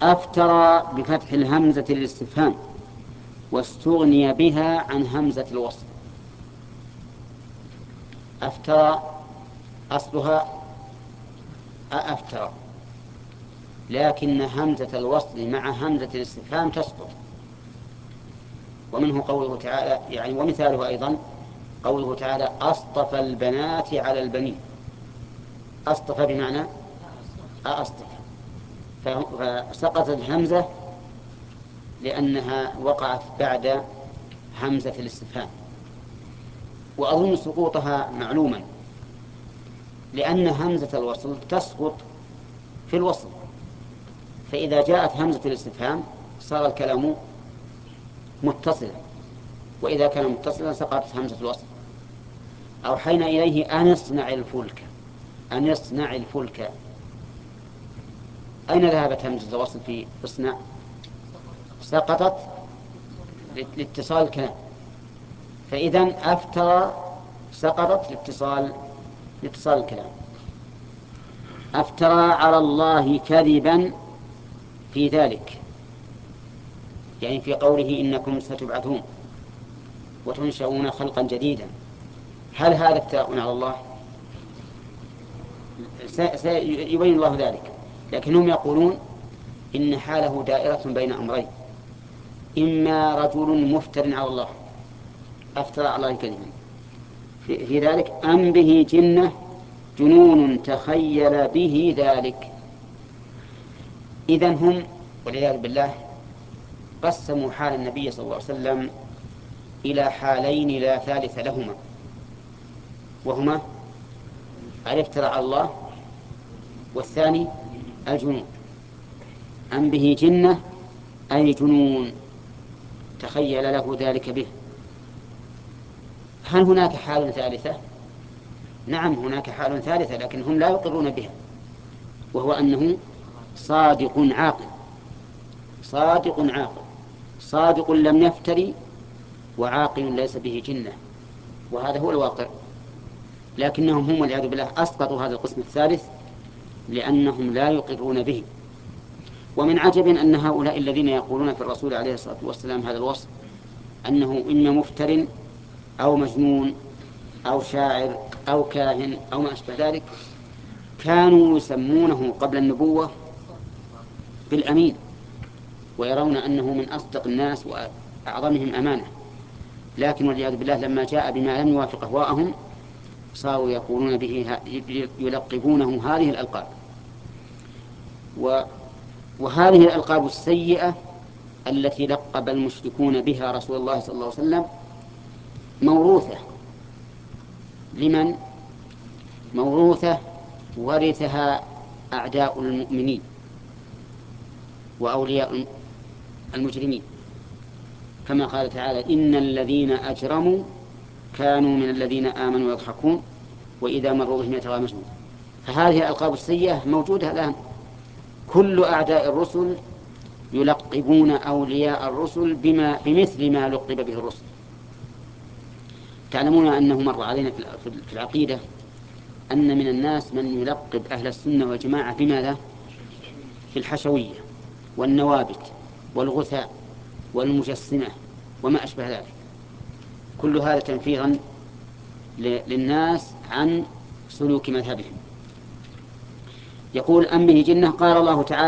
أفترى بفتح الهمزة للاستفهام واستغني بها عن همزة الوصل. أفترى أصلها أفترى، لكن همزة الوصل مع همزة الاستفهام تسقط. ومنه قوله تعالى يعني ومثاله أيضا قوله تعالى أصطفى البنات على البنين. أصطفى بمعنى أصطفى، فسقطت الهمزة لأنها وقعت بعد همزة الاستفهام. وأظن سقوطها معلوما، لأن همزة الوصل تسقط في الوصل، فإذا جاءت همزة الاستفهام صار الكلام متصلا، وإذا كان متصلا سقطت همزة الوصل. أوحينا إليه أن اصنع الفلك، أن يصنع الفلك. أين ذهبت همزة الوصل في اصنع؟ سقطت لاتصال الكلام. فإذن أفترى سقطت لاتصال الكلام. أفترى على الله كذبا في ذلك، يعني في قوله إنكم ستبعثون وتنشؤون خلقا جديدا. هل هذا افتراء على الله؟ سيبين الله ذلك، لكنهم يقولون إن حاله دائرة بين أمرين: إما رجل مفتر على الله أفترى على الله كذبا في ذلك، أم به جنة جنون تخيل به ذلك. إذن هم والعياذ بالله قسموا حال النبي صلى الله عليه وسلم إلى حالين لا ثالث لهما، وهما الافتراء على الله، والثاني الجنون. أم به جنة أي جنون تخيل له ذلك به. هل هناك حال ثالثة؟ نعم هناك حال ثالثة، لكن هم لا يقرون بها، وهو أنه صادق عاقل. صادق عاقل، صادق لم يفتري، وعاقل ليس به جنة، وهذا هو الواقع. لكنهم هم والعياذ بالله أسقطوا هذا القسم الثالث لأنهم لا يقرون به. ومن عجب أن هؤلاء الذين يقولون في الرسول عليه الصلاة والسلام هذا الوصف، أنه إما مفتر أو مجنون أو شاعر أو كاهن أو ما أشبه ذلك، كانوا يسمونه قبل النبوة بالأمين، ويرون أنه من أصدق الناس وأعظمهم أمانة. لكن والعياذ بالله لما جاء بما لم يوافق أهواءهم صاروا يقولون به، يلقبونه هذه الألقاب. وهذه الألقاب السيئة التي لقب المشركون بها رسول الله صلى الله عليه وسلم موروثة. لمن؟ موروثة ورثها أعداء المؤمنين وأولياء المجرمين، كما قال تعالى إن الذين أجرموا كانوا من الذين آمنوا يضحكون وإذا مروا بهم يتغامزون. فهذه الألقاب السيئة موجودة الآن. كل أعداء الرسل يلقبون أولياء الرسل بمثل ما لقب به الرسل. تعلمون أنه مر علينا في العقيدة أن من الناس من يلقب أهل السنة والجماعة بماذا؟ في الحشوية والنوابت والغثاء والمجسمة وما أشبه ذلك. كل هذا تنفيرا للناس عن سلوك مذهبهم. يقول أم به جنة. قال الله تعالى